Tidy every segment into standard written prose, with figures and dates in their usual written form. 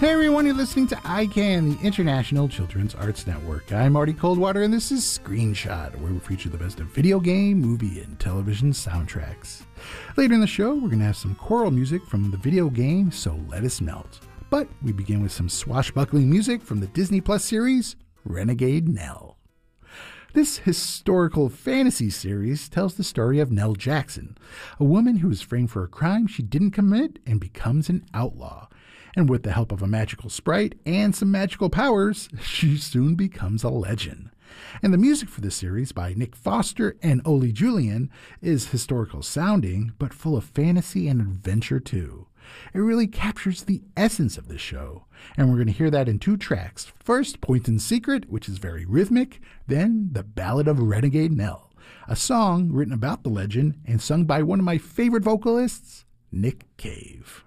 Hey everyone, you're listening to ICANN, the International Children's Arts Network. I'm Marty Coldwater, and this is Screenshot, where we feature the best of video game, movie, and television soundtracks. Later in the show, we're going to have some choral music from the video game So Let Us Melt. But we begin with some swashbuckling music from the Disney Plus series, Renegade Nell. This historical fantasy series tells the story of Nell Jackson, a woman who is framed for a crime she didn't commit and becomes an outlaw. And with the help of a magical sprite and some magical powers, she soon becomes a legend. And the music for this series by Nick Foster and Oli Julian is historical sounding, but full of fantasy and adventure too. It really captures the essence of this show. And we're going to hear that in two tracks. First, Point and Secret, which is very rhythmic. Then, The Ballad of Renegade Nell, a song written about the legend and sung by one of my favorite vocalists, Nick Cave.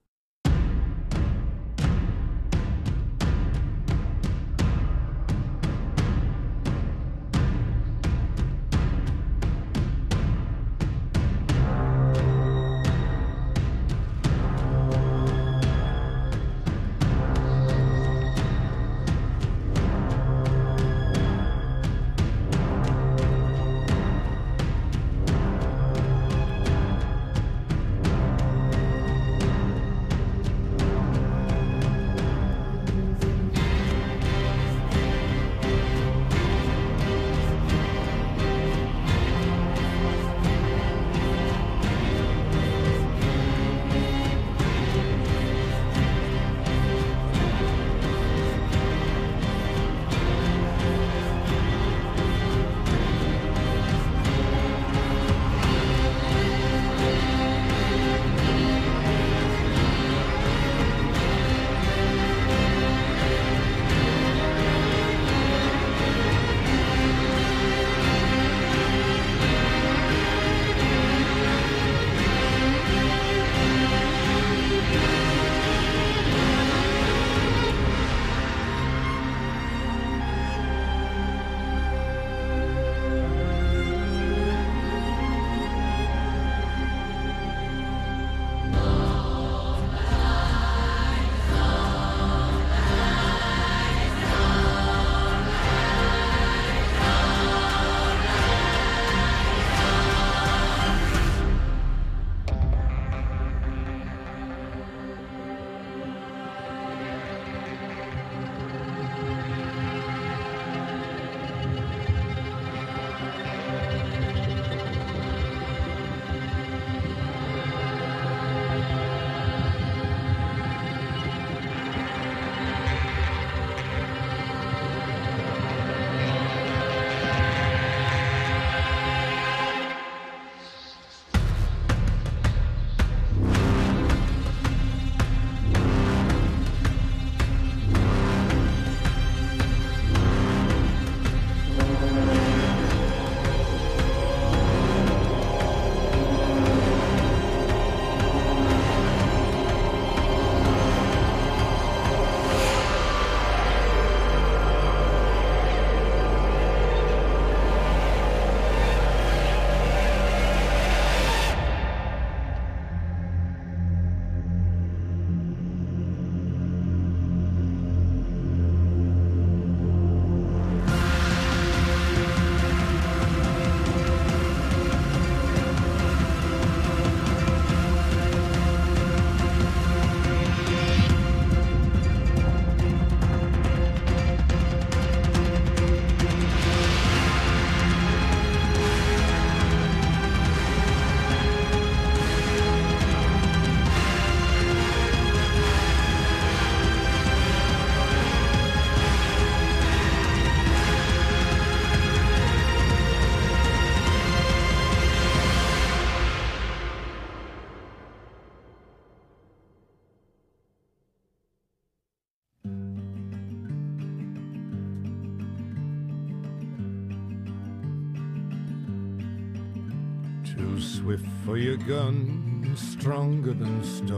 Too swift for your gun, stronger than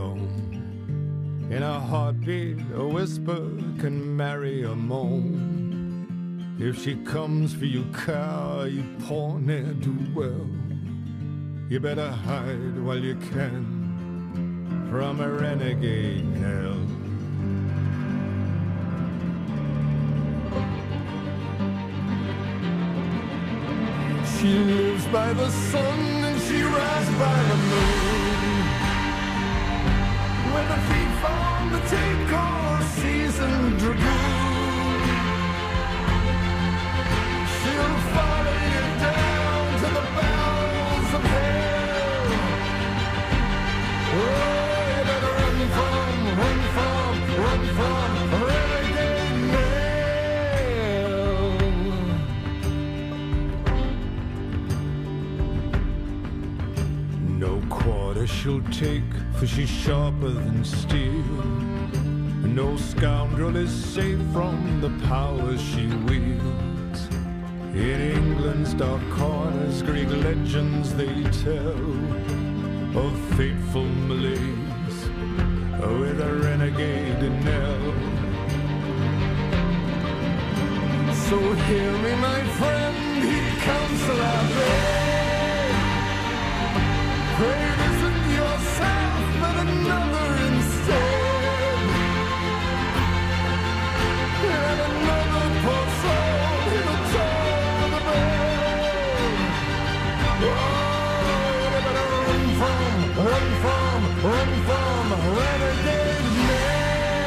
stone. In a heartbeat, a whisper can marry a moan. If she comes for you, car, you poor ne'er-do-well, you better hide while you can from a renegade Nell. She lives by the sun and she rides by the moon. With her feet on the take or seasoned dragoon, she'll follow you down to the bowels of hell. Oh, you better run from Renegade Nell. No quarter she'll take, for she's sharper than steel. No scoundrel is safe from the power she wields. In England's dark corners, Greek legends they tell of fateful malaise with a renegade Nell. So hear me, my friend, heed counsel I beg. Pray it isn't yourself, but another instead. And another poor soul in the toe of the bed. Oh, you better run from Renegade Nell.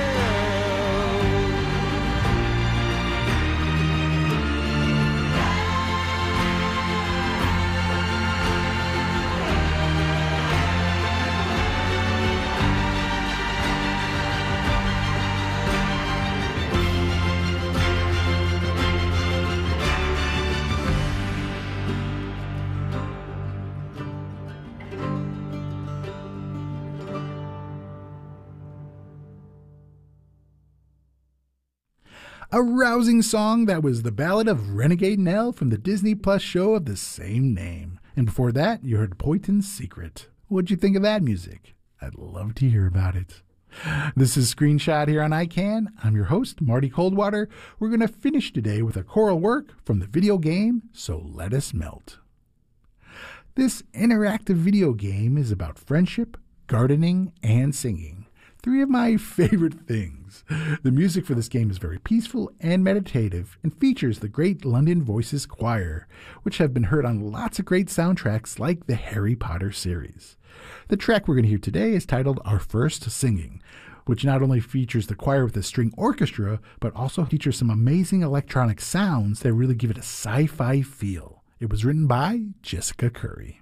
A rousing song that was the Ballad of Renegade Nell from the Disney Plus show of the same name. And before that, you heard Poyton's Secret. What'd you think of that music? I'd love to hear about it. This is Screenshot here on ICANN. I'm your host, Marty Coldwater. We're going to finish today with a choral work from the video game So Let Us Melt. This interactive video game is about friendship, gardening, and singing. Three of my favorite things. The music for this game is very peaceful and meditative and features the great London Voices Choir, which have been heard on lots of great soundtracks like the Harry Potter series. The track we're going to hear today is titled Our First Singing, which not only features the choir with a string orchestra, but also features some amazing electronic sounds that really give it a sci-fi feel. It was written by Jessica Curry.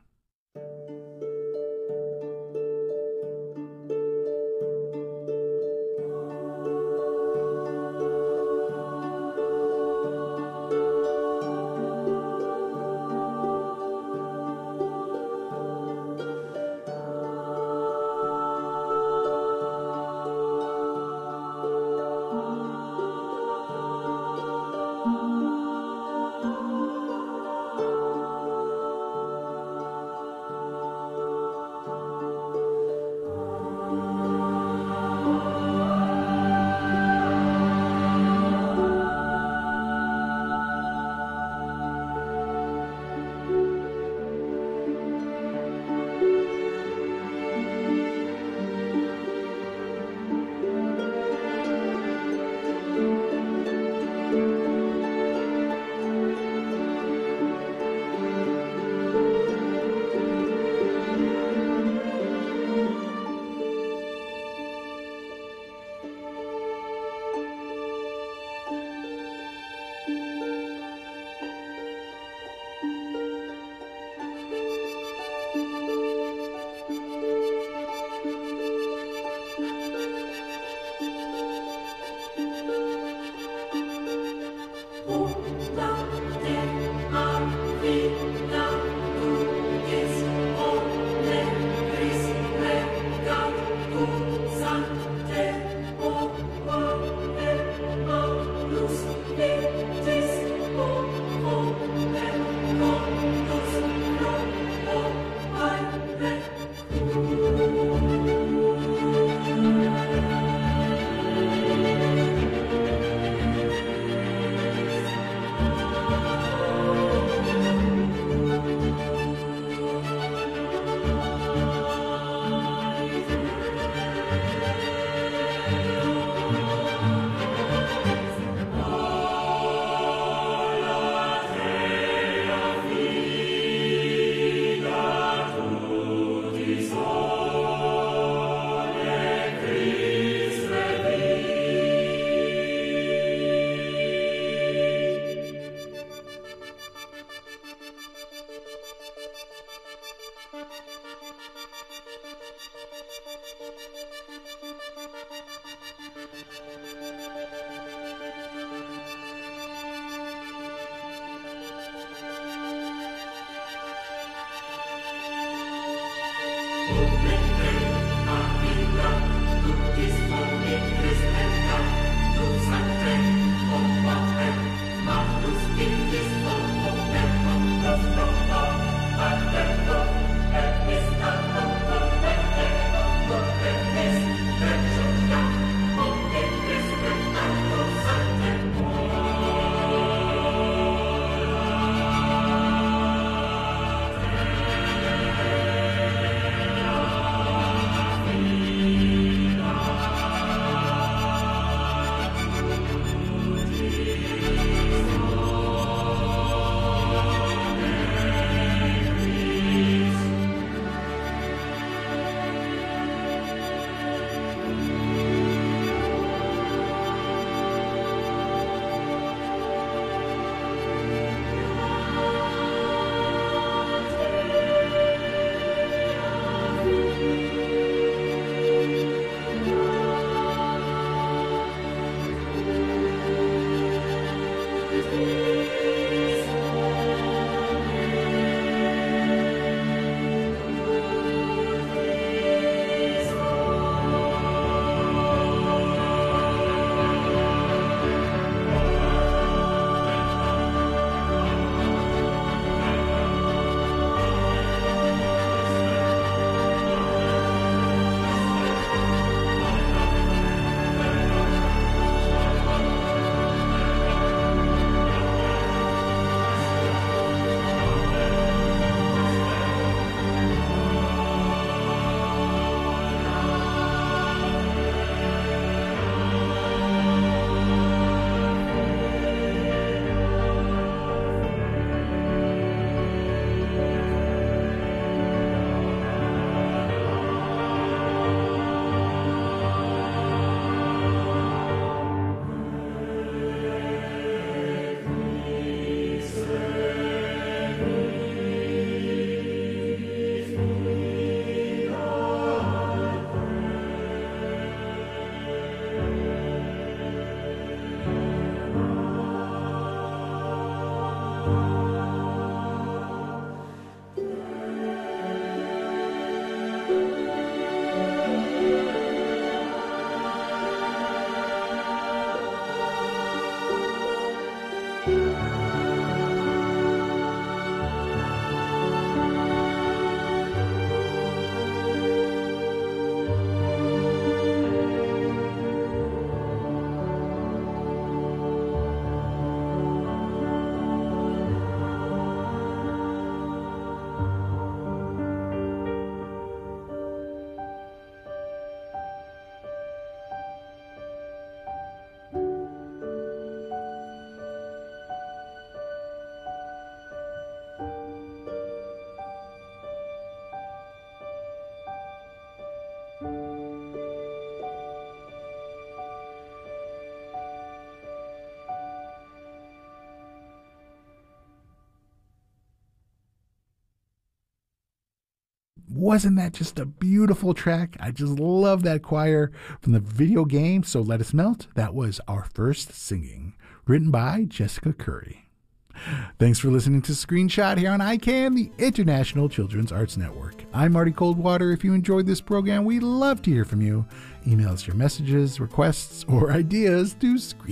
Wasn't that just a beautiful track? I just love that choir from the video game So Let Us Melt. That was Our First Singing, written by Jessica Curry. Thanks for listening to Screenshot here on ICANN, the International Children's Arts Network. I'm Marty Coldwater. If you enjoyed this program, we'd love to hear from you. Email us your messages, requests, or ideas to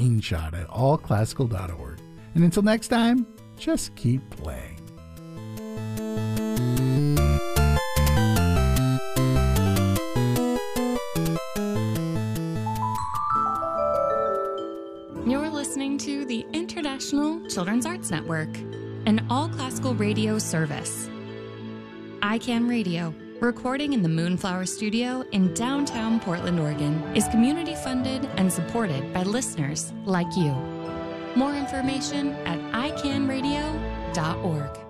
screenshot@allclassical.org. And until next time, just keep playing. You're listening to the International Children's Arts Network, an all-classical radio service. ICANN Radio, recording in the Moonflower Studio in downtown Portland, Oregon, is community-funded and supported by listeners like you. More information at icanradio.org.